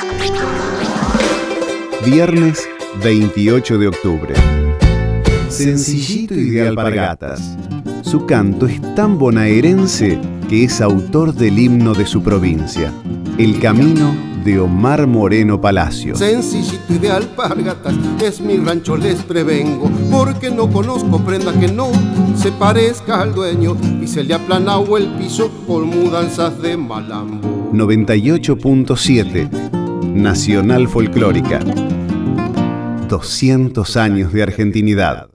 Viernes 28 de octubre. Sencillito y de alpargatas. Su canto es tan bonaerense que es autor del himno de su provincia, El Camino de Omar Moreno Palacios. Sencillito y de alpargatas es mi rancho, les prevengo, porque no conozco prenda que no se parezca al dueño y se le ha aplanado el piso por mudanzas de malambo. 98.7 Nacional Folclórica. 200 años de argentinidad.